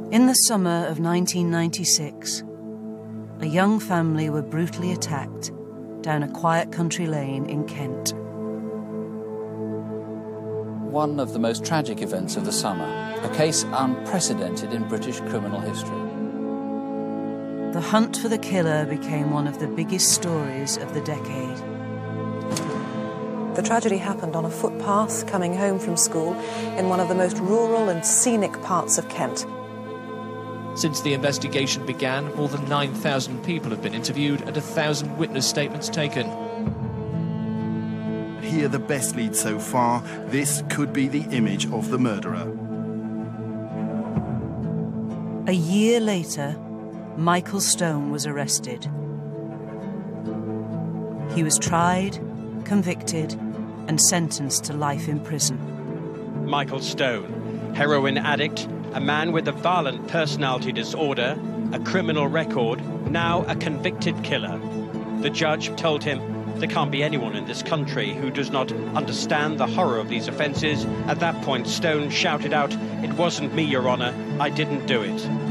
In the summer of 1996, a young family were brutally attacked down a quiet country lane in Kent. One of the most tragic events of the summer, a case unprecedented in British criminal history. The hunt for the killer became one of the biggest stories of the decade. The tragedy happened on a footpath coming home from school in one of the most rural and scenic parts of Kent. Since the investigation began, more than 9,000 people have been interviewed and 1,000 witness statements taken. Here, the best lead so far. This could be the image of the murderer. A year later, Michael Stone was arrested. He was tried, convicted, and sentenced to life in prison. Michael Stone, heroin addict, a man with a violent personality disorder, a criminal record, now a convicted killer. The judge told him there can't be anyone in this country who does not understand the horror of these offences. At that point, Stone shouted out, "It wasn't me, Your Honour, I didn't do it."